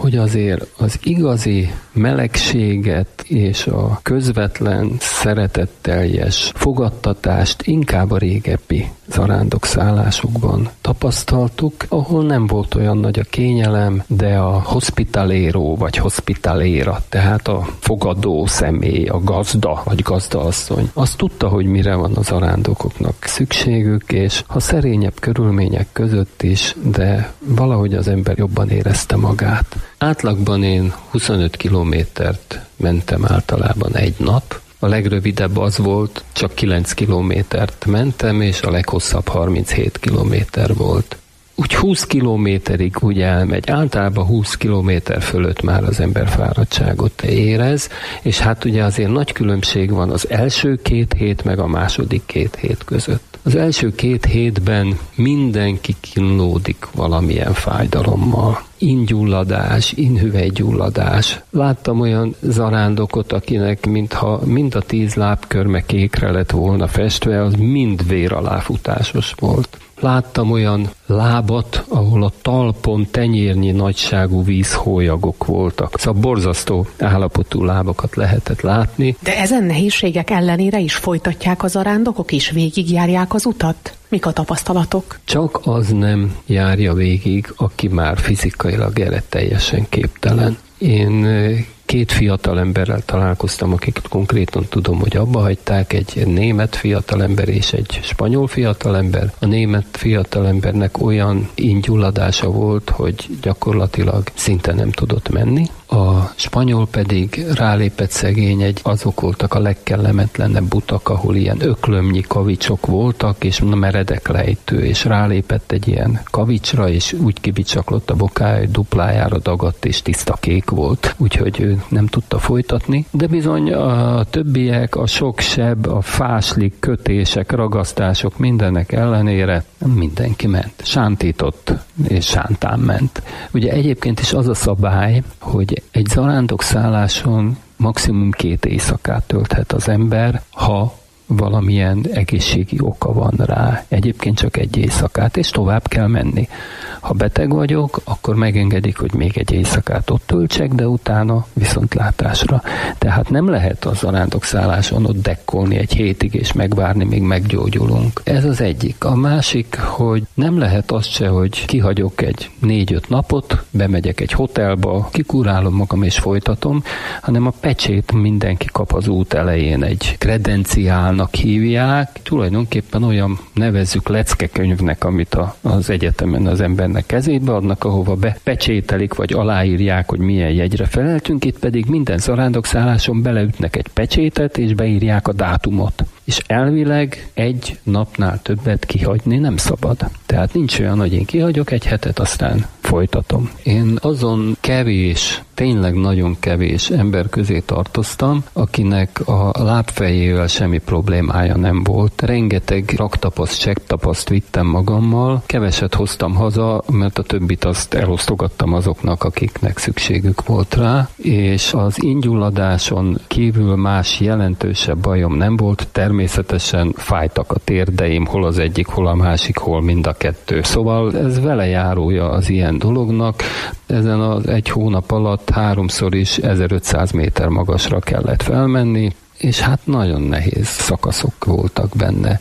hogy azért az igazi melegséget és a közvetlen szeretetteljes fogadtatást inkább a régebbi zarándokszállásokban tapasztaltuk, ahol nem volt olyan nagy a kényelem, de a hospitalero vagy hospitaléra, tehát a fogadó személy, a gazda vagy gazdaasszony, az tudta, hogy mire van a zarándokoknak szükségük, és ha szerényebb körülmények között is, de valahogy az ember jobban érezte magát. Átlagban én huszonöt kilométert mentem általában egy nap. A legrövidebb az volt, csak kilenc kilométert mentem, és a leghosszabb harminchét kilométer volt. Úgy húsz kilométerig úgy elmegy. Általában húsz kilométer fölött már az ember fáradtságot érez, és hát ugye azért nagy különbség van az első két hét meg a második két hét között. Az első két hétben mindenki kínlódik valamilyen fájdalommal. Ingyulladás, inhüvelygyulladás. Láttam olyan zarándokot, akinek mintha mind a tíz lábkörme kékre lett volna festve, az mind véraláfutásos volt. Láttam olyan lábat, ahol a talpon tenyérnyi nagyságú vízhólyagok voltak. Szóval borzasztó állapotú lábakat lehetett látni. De ezen nehézségek ellenére is folytatják a zarándokok, és végigjárják az utat? Mik a tapasztalatok? Csak az nem járja végig, aki már fizikailag erre teljesen képtelen. Én két fiatal emberrel találkoztam, akiket konkrétan tudom, hogy abba hagyták, egy német fiatalember és egy spanyol fiatalember. A német fiatalembernek olyan ingyulladása volt, hogy gyakorlatilag szinte nem tudott menni. A spanyol pedig rálépett szegény, egy, azok voltak a legkellemetlenebb utak, ahol ilyen öklömnyi kavicsok voltak, és meredek lejtő, és rálépett egy ilyen kavicsra, és úgy kibicsaklott a bokája, hogy duplájára dagadt, és tiszta kék volt, úgyhogy ő nem tudta folytatni. De bizony a többiek, a sok seb, a fáslik, kötések, ragasztások, mindenek ellenére mindenki ment. Sántított, és sántán ment. Ugye egyébként is az a szabály, hogy egy zarándokszálláson maximum két éjszakát tölthet az ember, ha valamilyen egészségi oka van rá. Egyébként csak egy éjszakát, és tovább kell menni. Ha beteg vagyok, akkor megengedik, hogy még egy éjszakát ott töltsek, de utána viszontlátásra. Tehát nem lehet a zarándokszálláson ott dekkolni egy hétig, és megvárni, míg meggyógyulunk. Ez az egyik. A másik, hogy nem lehet az se, hogy kihagyok egy négy-öt napot, bemegyek egy hotelba, kikurálom magam és folytatom, hanem a pecsét mindenki kap az út elején, egy kredenciálnak hívják. Tulajdonképpen olyan, nevezzük leckekönyvnek, amit a, az egyetemen az embernek kezébe adnak, ahova bepecsételik, vagy aláírják, hogy milyen jegyre feleltünk, itt pedig minden zarándokszálláson beleütnek egy pecsétet, és beírják a dátumot. És elvileg egy napnál többet kihagyni nem szabad. Tehát nincs olyan, hogy én kihagyok egy hetet, aztán folytatom. Én azon kevés, tényleg nagyon kevés ember közé tartoztam, akinek a lábfejével semmi problémája nem volt. Rengeteg raktapaszt, csekktapaszt vittem magammal, keveset hoztam haza, mert a többit azt elosztogattam azoknak, akiknek szükségük volt rá, és az ingyulladáson kívül más jelentősebb bajom nem volt. Természetesen fájtak a térdeim, hol az egyik, hol a másik, hol mind a kettő. Szóval ez velejárója az ilyen dolognak. Ezen az egy hónap alatt háromszor is ezerötszáz méter magasra kellett felmenni, és hát nagyon nehéz szakaszok voltak benne.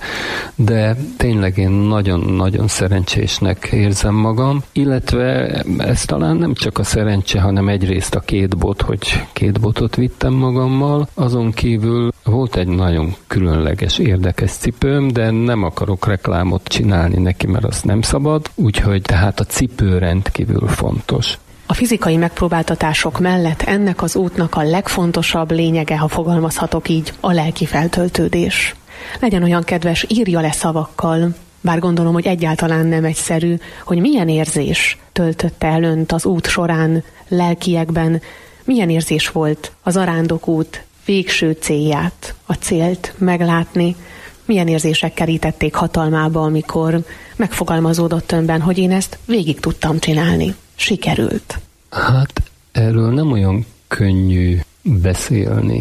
De tényleg én nagyon-nagyon szerencsésnek érzem magam, illetve ez talán nem csak a szerencse, hanem egyrészt a két bot, hogy két botot vittem magammal. Azon kívül volt egy nagyon különleges, érdekes cipőm, de nem akarok reklámot csinálni neki, mert azt nem szabad, úgyhogy tehát a cipő rendkívül fontos. A fizikai megpróbáltatások mellett ennek az útnak a legfontosabb lényege, ha fogalmazhatok így, a lelki feltöltődés. Legyen olyan kedves, írja le szavakkal, bár gondolom, hogy egyáltalán nem egyszerű, hogy milyen érzés töltötte el önt az út során, lelkiekben, milyen érzés volt az zarándokút végső célját, a célt meglátni, milyen érzések kerítették hatalmába, amikor megfogalmazódott önben, hogy én ezt végig tudtam csinálni. Sikerült. Hát erről nem olyan könnyű beszélni.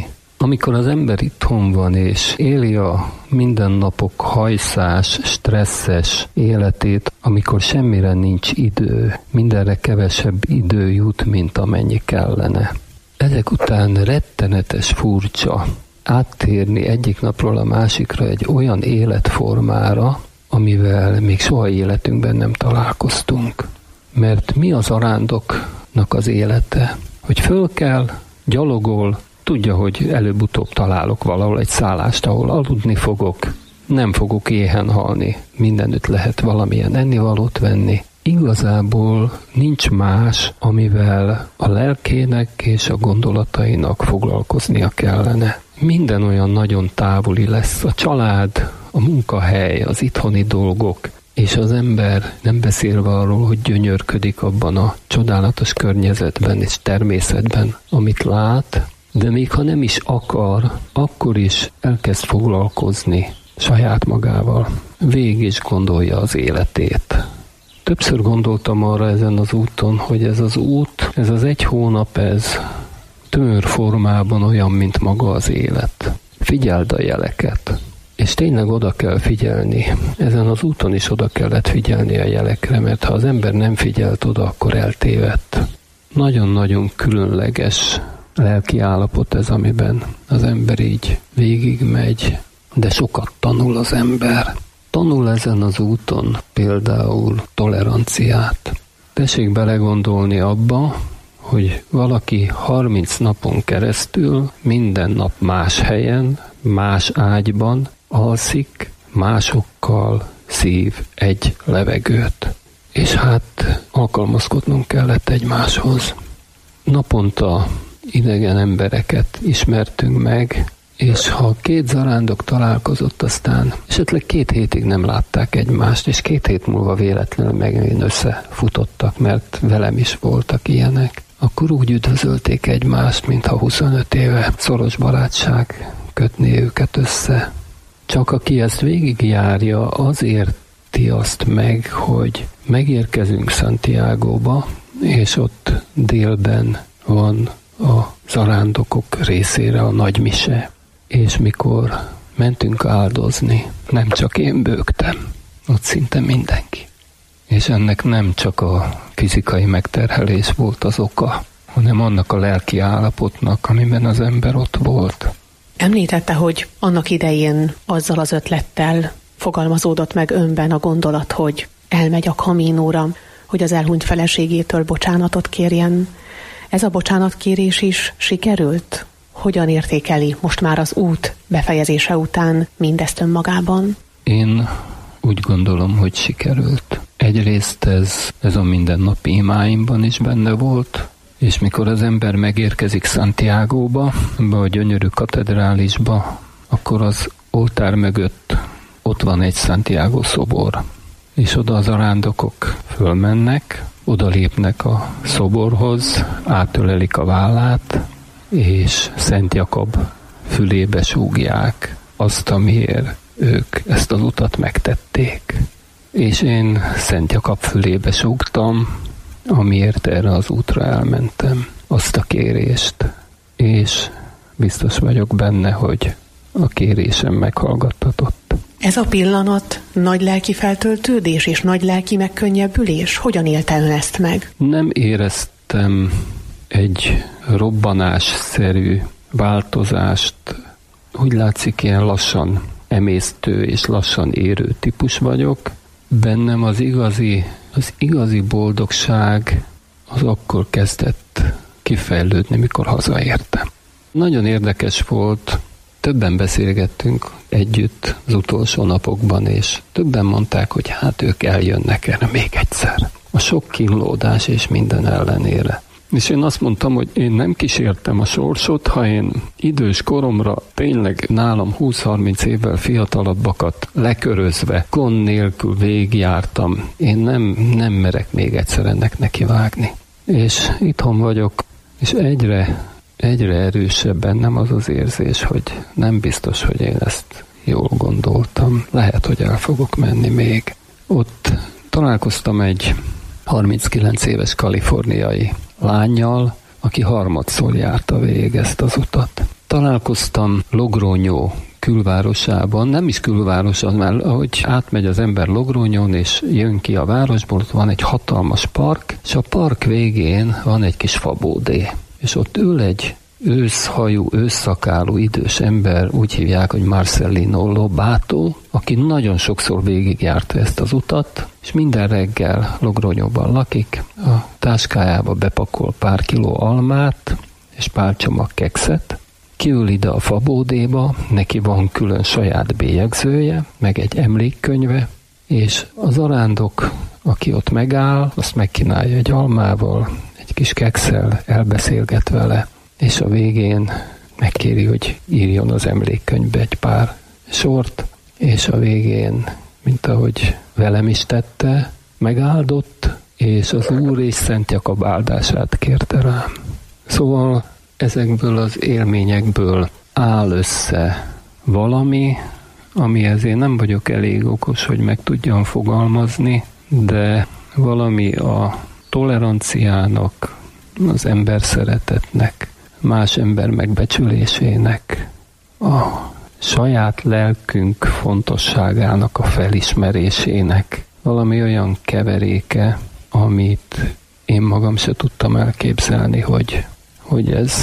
Amikor az ember itthon van és éli a mindennapok hajszás, stresszes életét, amikor semmire nincs idő, mindenre kevesebb idő jut, mint amennyi kellene. Ezek után rettenetes furcsa áttérni egyik napról a másikra egy olyan életformára, amivel még soha életünkben nem találkoztunk. Mert mi az arándoknak az élete? Hogy föl kell, gyalogol, tudja, hogy előbb-utóbb találok valahol egy szállást, ahol aludni fogok, nem fogok éhen halni, mindenütt lehet valamilyen ennivalót venni. Igazából nincs más, amivel a lelkének és a gondolatainak foglalkoznia kellene. Minden olyan nagyon távoli lesz, a család, a munkahely, az itthoni dolgok, és az ember nem beszélve arról, hogy gyönyörködik abban a csodálatos környezetben és természetben, amit lát, de még ha nem is akar, akkor is elkezd foglalkozni saját magával. Végig is gondolja az életét. Többször gondoltam arra ezen az úton, hogy ez az út, ez az egy hónap, ez tömör formában olyan, mint maga az élet. Figyeld a jeleket. És tényleg oda kell figyelni. Ezen az úton is oda kellett figyelni a jelekre, mert ha az ember nem figyelt oda, akkor eltévedt. Nagyon-nagyon különleges lelki állapot ez, amiben az ember így végigmegy, de sokat tanul az ember. Tanul ezen az úton például toleranciát. Tessék belegondolni abba, hogy valaki harminc napon keresztül minden nap más helyen, más ágyban alszik, másokkal szív egy levegőt. És hát alkalmazkodnunk kellett egymáshoz. Naponta idegen embereket ismertünk meg, és ha két zarándok találkozott, aztán esetleg két hétig nem látták egymást, és két hét múlva véletlenül megint összefutottak, mert velem is voltak ilyenek, akkor úgy üdvözölték egymást, mintha huszonöt éve szoros barátság kötné őket össze. Csak aki ezt végigjárja, az érti azt meg, hogy megérkezünk Santiagóba, és ott délben van a zarándokok részére a nagy mise. És mikor mentünk áldozni, nem csak én bőgtem, ott szinte mindenki. És ennek nem csak a fizikai megterhelés volt az oka, hanem annak a lelki állapotnak, amiben az ember ott volt. Említette, hogy annak idején azzal az ötlettel fogalmazódott meg önben a gondolat, hogy elmegy a Camínóra, hogy az elhunyt feleségétől bocsánatot kérjen. Ez a bocsánatkérés is sikerült? Hogyan értékeli most már az út befejezése után mindezt önmagában? Én úgy gondolom, hogy sikerült. Egyrészt ez, ez a mindennapi imáimban is benne volt, és mikor az ember megérkezik Santiagóba, ebbe a gyönyörű katedrálisba, akkor az oltár mögött ott van egy Santiago szobor. És oda az arándokok fölmennek, oda lépnek a szoborhoz, átölelik a vállát, és Szent Jakab fülébe súgják azt, amiért ők ezt az utat megtették. És én Szent Jakab fülébe súgtam, amiért erre az útra elmentem, azt a kérést, és biztos vagyok benne, hogy a kérésem meghallgattatott. Ez a pillanat nagy lelki feltöltődés és nagy lelki megkönnyebbülés? Hogyan élte ön ezt meg? Nem éreztem egy robbanásszerű változást. Úgy látszik, ilyen lassan emésztő és lassan érő típus vagyok. Bennem az igazi, az igazi boldogság az akkor kezdett kifejlődni, mikor hazaértem. Nagyon érdekes volt, többen beszélgettünk együtt az utolsó napokban, és többen mondták, hogy hát ők eljönnek erre még egyszer. A sok kínlódás és minden ellenére. És én azt mondtam, hogy én nem kísértem a sorsot, ha én idős koromra tényleg nálam húsz-harminc évvel fiatalabbakat lekörözve, gond nélkül végigjártam. Én nem, nem merek még egyszer ennek nekivágni. És itthon vagyok, és egyre, egyre erősebb bennem az az érzés, hogy nem biztos, hogy én ezt jól gondoltam. Lehet, hogy el fogok menni még. Ott találkoztam egy harminckilenc éves kaliforniai lánnyal, aki harmadszor járta végig ezt az utat. Találkoztam Logronyó külvárosában, nem is külváros, az már ahogy átmegy az ember Logronyon, és jön ki a városból, ott van egy hatalmas park, és a park végén van egy kis fabódé. És ott ül egy őszhajú, ősszakálú idős ember, úgy hívják, hogy Marcelino Lobato, aki nagyon sokszor végigjárta ezt az utat, és minden reggel Logronyóban lakik, a táskájába bepakol pár kiló almát, és pár csomag kekszet, kiül ide a fabódéba, neki van külön saját bélyegzője, meg egy emlékkönyve, és az arándok, aki ott megáll, azt megkínálja egy almával, egy kis kekszel, elbeszélget vele, és a végén megkéri, hogy írjon az emlékkönyvbe egy pár sort, és a végén, mint ahogy velem is tette, megáldott, és az Úr és Szent Jakab áldását kérte rám. Szóval ezekből az élményekből áll össze valami, amihez én nem vagyok elég okos, hogy meg tudjam fogalmazni, de valami a toleranciának, az ember szeretetnek, más ember megbecsülésének, a saját lelkünk fontosságának a felismerésének valami olyan keveréke, amit én magam se tudtam elképzelni, hogy, hogy ez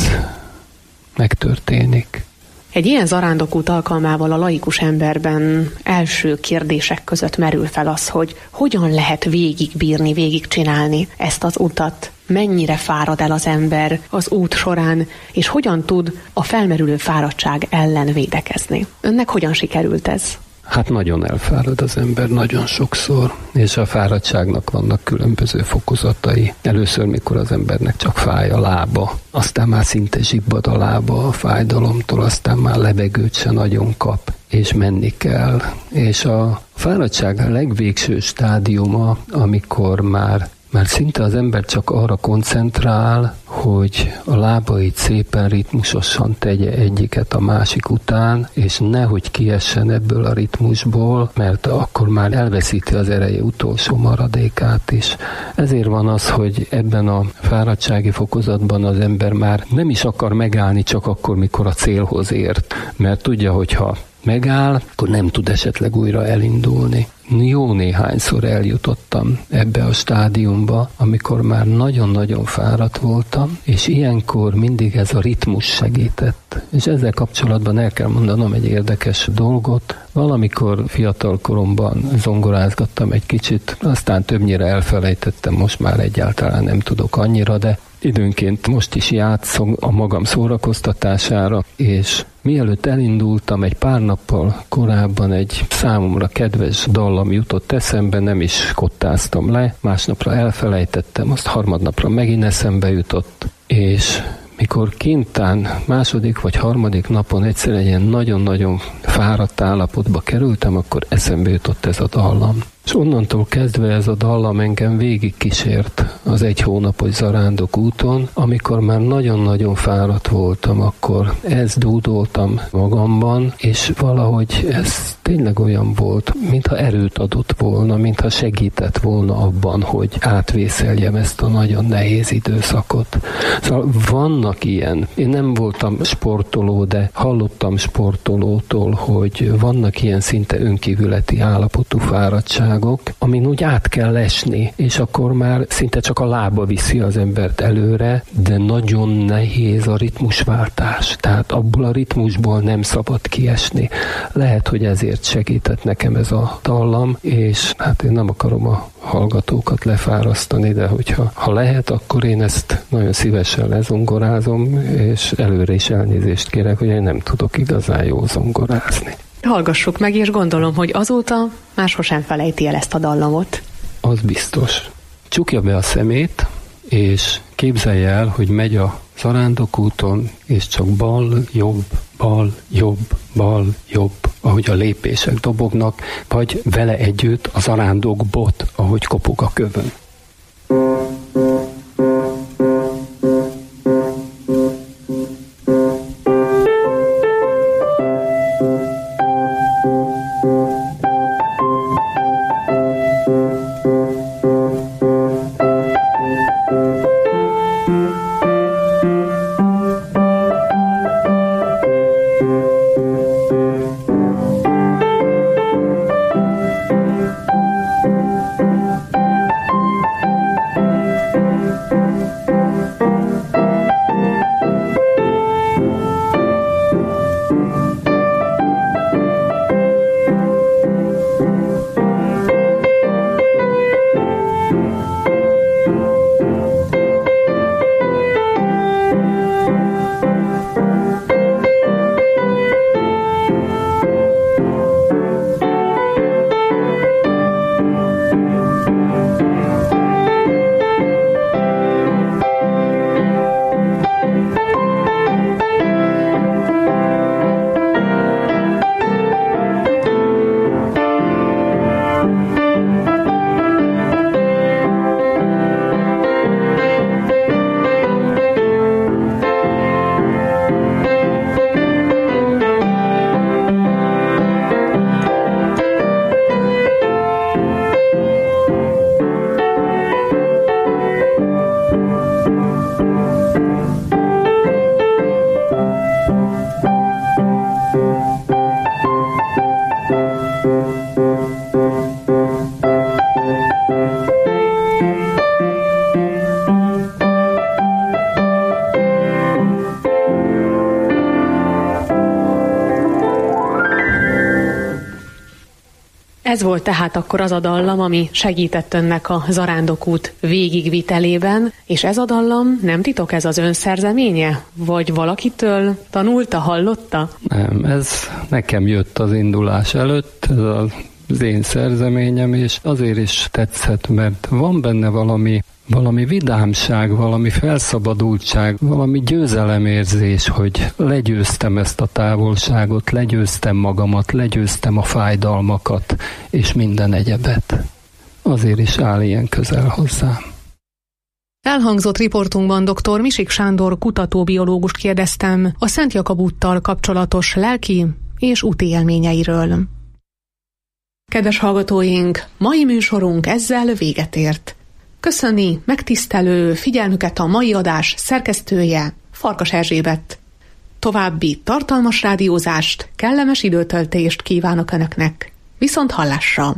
megtörténik. Egy ilyen zarándokút alkalmával a laikus emberben első kérdések között merül fel az, hogy hogyan lehet végigbírni, végigcsinálni ezt az utat, mennyire fárad el az ember az út során, és hogyan tud a felmerülő fáradtság ellen védekezni. Önnek hogyan sikerült ez? Hát nagyon elfárad az ember, nagyon sokszor, és a fáradtságnak vannak különböző fokozatai. Először, mikor az embernek csak fáj a lába, aztán már szinte zsibbad a lába a fájdalomtól, aztán már levegőt se nagyon kap, és menni kell. És a fáradtság legvégső stádiuma, amikor már Már szinte az ember csak arra koncentrál, hogy a lábait szépen ritmusosan tegye egyiket a másik után, és nehogy kiessen ebből a ritmusból, mert akkor már elveszíti az ereje utolsó maradékát is. Ezért van az, hogy ebben a fáradtsági fokozatban az ember már nem is akar megállni csak akkor, mikor a célhoz ért, mert tudja, hogyha megáll, akkor nem tud esetleg újra elindulni. Jó néhányszor eljutottam ebbe a stádiumba, amikor már nagyon-nagyon fáradt voltam, és ilyenkor mindig ez a ritmus segített. És ezzel kapcsolatban el kell mondanom egy érdekes dolgot. Valamikor fiatal koromban zongorázgattam egy kicsit, aztán többnyire elfelejtettem, most már egyáltalán nem tudok annyira, de időnként most is játszom a magam szórakoztatására, és mielőtt elindultam, egy pár nappal korábban egy számomra kedves dallam jutott eszembe, nem is kottáztam le, másnapra elfelejtettem, azt harmadnapra megint eszembe jutott, és mikor kintán második vagy harmadik napon egyszer egy ilyen nagyon-nagyon fáradt állapotba kerültem, akkor eszembe jutott ez a dallam. És onnantól kezdve ez a dallam engem végig kísért az egy hónapos zarándok úton, amikor már nagyon-nagyon fáradt voltam, akkor ezt dúdoltam magamban, és valahogy ez tényleg olyan volt, mintha erőt adott volna, mintha segített volna abban, hogy átvészeljem ezt a nagyon nehéz időszakot. Szóval vannak ilyen. Én nem voltam sportoló, de hallottam sportolótól, hogy vannak ilyen szinte önkívületi állapotú fáradtságok, amin úgy át kell esni, és akkor már szinte csak a lába viszi az embert előre, de nagyon nehéz a ritmusváltás. Tehát abból a ritmusból nem szabad kiesni. Lehet, hogy ezért segített nekem ez a dallam, és hát én nem akarom a hallgatókat lefárasztani, de hogyha ha lehet, akkor én ezt nagyon szívesen lezongorázom, és előre is elnézést kérek, hogy én nem tudok igazán jól zongorázni. Hallgassuk meg, és gondolom, hogy azóta már sosem felejti el ezt a dallamot. Az biztos. Csukja be a szemét, és képzelje el, hogy megy a zarándokúton, és csak bal, jobb, bal, jobb, bal, jobb, ahogy a lépések dobognak, vagy vele együtt a zarándok bot, ahogy kopog a kövön. Ez volt tehát akkor az a dallam, ami segített önnek a zarándokút végigvitelében, és ez a dallam, nem titok, ez az ön szerzeménye? Vagy valakitől tanulta, hallotta? Nem, ez nekem jött az indulás előtt, ez az én szerzeményem, és azért is tetszett, mert van benne valami valami vidámság, valami felszabadultság, valami győzelemérzés, hogy legyőztem ezt a távolságot, legyőztem magamat, legyőztem a fájdalmakat, és minden egyebet. Azért is áll ilyen közel hozzám. Elhangzott riportunkban dr. Misik Sándor kutatóbiológust kérdeztem a Szent Jakab úttal kapcsolatos lelki és úti élményeiről. Kedves hallgatóink, mai műsorunk ezzel véget ért. Köszöni megtisztelő figyelmüket a mai adás szerkesztője, Farkas Erzsébet. További tartalmas rádiózást, kellemes időtöltést kívánok Önöknek. Viszont hallásra!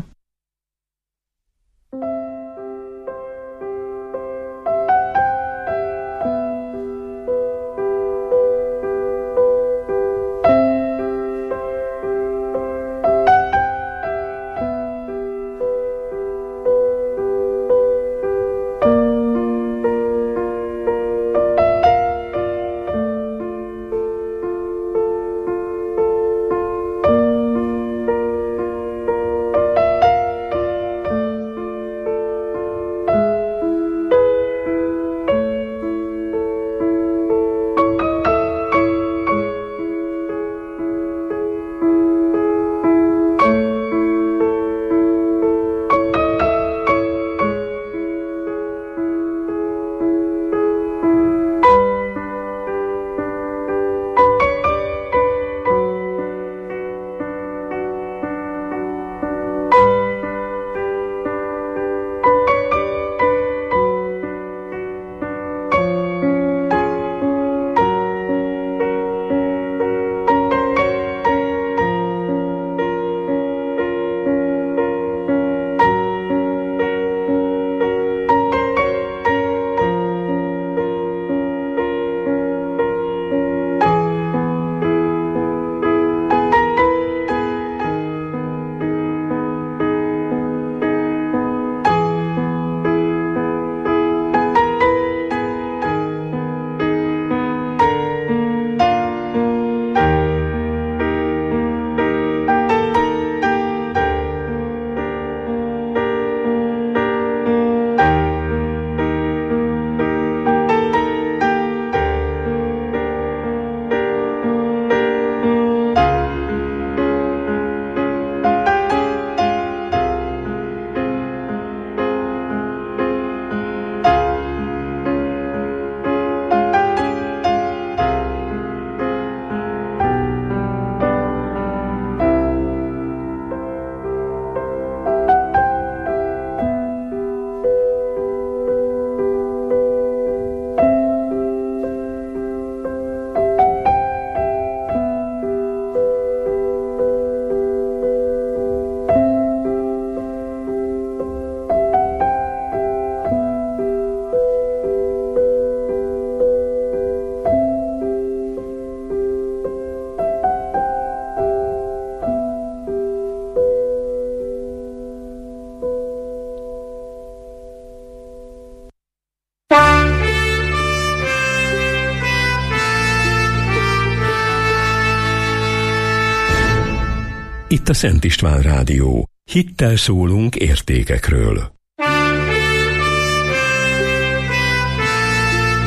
Itt a Szent István Rádió. Hittel szólunk értékekről.